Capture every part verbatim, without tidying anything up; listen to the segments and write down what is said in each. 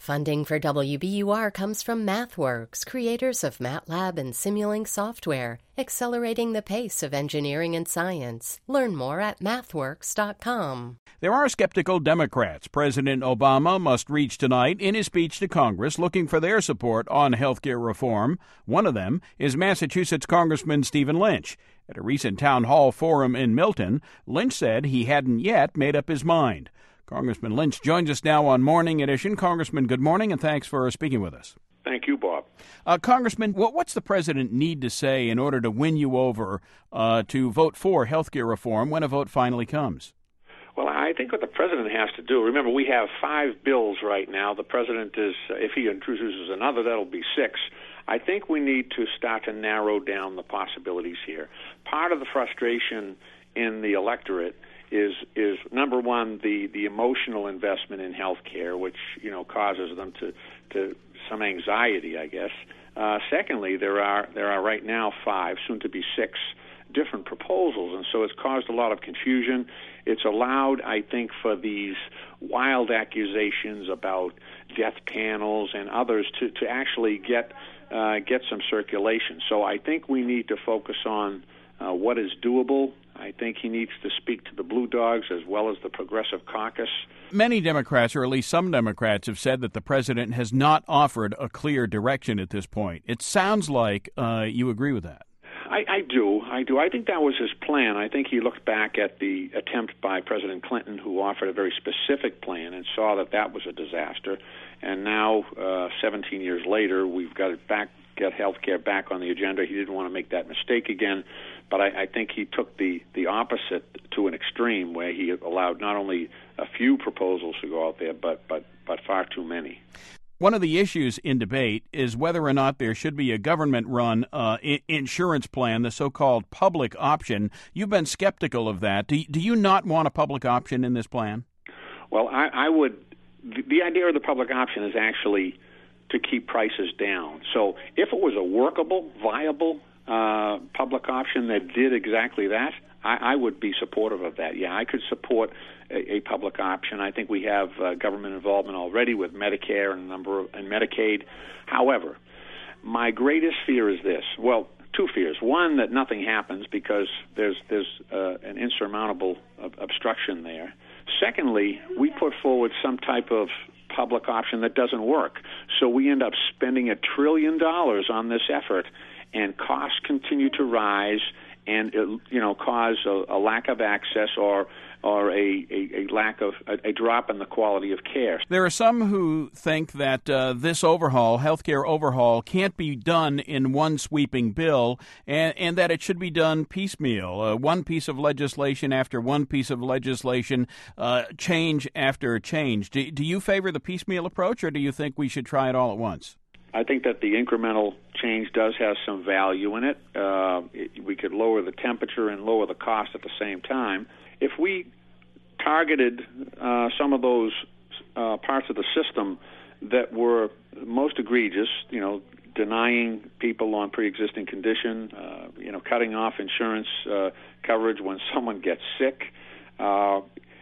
Funding for W B U R comes from MathWorks, creators of MATLAB and Simulink software, accelerating the pace of engineering and science. Learn more at mathworks dot com. There are skeptical Democrats President Obama must reach tonight in his speech to Congress looking for their support on health care reform. One of them is Massachusetts Congressman Stephen Lynch. At a recent town hall forum in Milton, Lynch said he hadn't yet made up his mind. Congressman Lynch joins us now on Morning Edition. Congressman, good morning, and thanks for speaking with us. Thank you, Bob. Uh, Congressman, what, what's the president need to say in order to win you over uh, to vote for health care reform when a vote finally comes? Well, I think what the president has to do, remember, we have five bills right now. The president is, if he introduces another, that'll be six. I think we need to start to narrow down the possibilities here. Part of the frustration in the electorate is, is number one, the, the emotional investment in health care, which, you know, causes them to, to some anxiety, I guess. Uh, secondly, there are there are right now five, soon to be six, different proposals, and so it's caused a lot of confusion. It's allowed, I think, for these wild accusations about death panels and others to, to actually get uh, get some circulation. So I think we need to focus on uh, what is doable. I think he needs to speak to the Blue Dogs as well as the Progressive Caucus. Many Democrats, or at least some Democrats, have said that the president has not offered a clear direction at this point. It sounds like uh, you agree with that. I, I do. I do. I think that was his plan. I think he looked back at the attempt by President Clinton, who offered a very specific plan, and saw that that was a disaster. And now, uh, seventeen years later, we've got it back, get health care back on the agenda. He didn't want to make that mistake again. But I, I think he took the, the opposite to an extreme, where he allowed not only a few proposals to go out there, but, but, but far too many. One of the issues in debate is whether or not there should be a government-run uh, I- insurance plan, the so-called public option. You've been skeptical of that. Do, do you not want a public option in this plan? Well, I, I would. The, the idea of the public option is actually to keep prices down. So if it was a workable, viable uh, public option that did exactly that, I, I would be supportive of that. Yeah, I could support a, a public option. I think we have uh, government involvement already with Medicare and a number of, and Medicaid. However, my greatest fear is this. Well, two fears. One, that nothing happens because there's there's uh, an insurmountable ob- obstruction there. Secondly, we put forward some type of public option that doesn't work. So we end up spending a trillion dollars on this effort, and costs continue to rise and, you know, cause a, a lack of access or or a, a, a lack of a, a drop in the quality of care. There are some who think that uh, this overhaul, healthcare overhaul, can't be done in one sweeping bill, and, and that it should be done piecemeal, uh, one piece of legislation after one piece of legislation, uh, change after change. Do, do you favor the piecemeal approach, or do you think we should try it all at once? I think that the incremental change does have some value in it. Uh, it. We could lower the temperature and lower the cost at the same time. If we targeted uh, some of those uh, parts of the system that were most egregious, you know, denying people on pre-existing condition, uh, you know, cutting off insurance uh, coverage when someone gets sick, uh,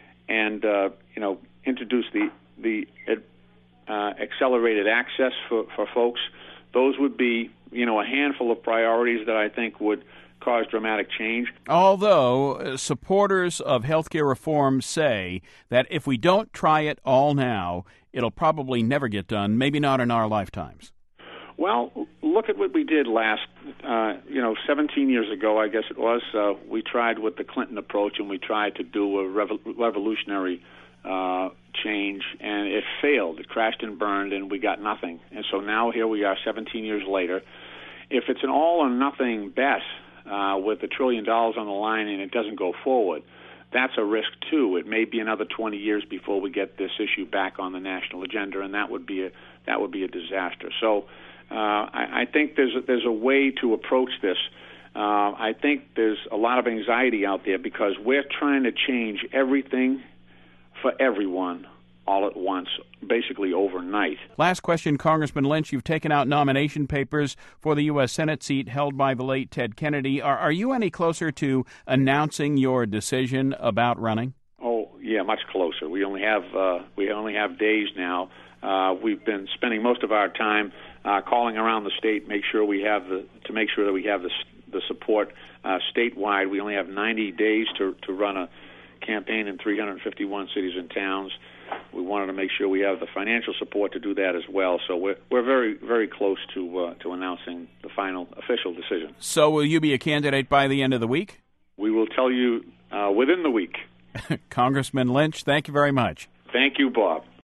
and uh, you know, introduce the the uh, accelerated access for, for folks, those would be, you know, a handful of priorities that I think would cause dramatic change. Although uh, supporters of healthcare reform say that if we don't try it all now, it'll probably never get done, maybe not in our lifetimes. Well, look at what we did last, uh, you know, seventeen years ago, I guess it was. Uh, we tried with the Clinton approach, and we tried to do a revo- revolutionary uh, change, and it failed. It crashed and burned, and we got nothing. And so now here we are seventeen years later. If it's an all-or-nothing bet, Uh, with a trillion dollars on the line and it doesn't go forward, that's a risk too. It may be another twenty years before we get this issue back on the national agenda, and that would be a that would be a disaster. So uh, I, I think there's a, there's a way to approach this. Uh, I think there's a lot of anxiety out there because we're trying to change everything for everyone all at once, basically overnight. Last question, Congressman Lynch. You've taken out nomination papers for the U S Senate seat held by the late Ted Kennedy. Are, are you any closer to announcing your decision about running? Oh, yeah, much closer. We only have uh, we only have days now. Uh, we've been spending most of our time uh, calling around the state, make sure we have the to make sure that we have the the support uh, statewide. We only have ninety days to to run a campaign in three hundred fifty-one cities and towns. We wanted to make sure we have the financial support to do that as well. So we're we're very very close to uh, to announcing the final official decision. So will you be a candidate by the end of the week? We will tell you uh, within the week. Congressman Lynch, thank you very much. Thank you, Bob.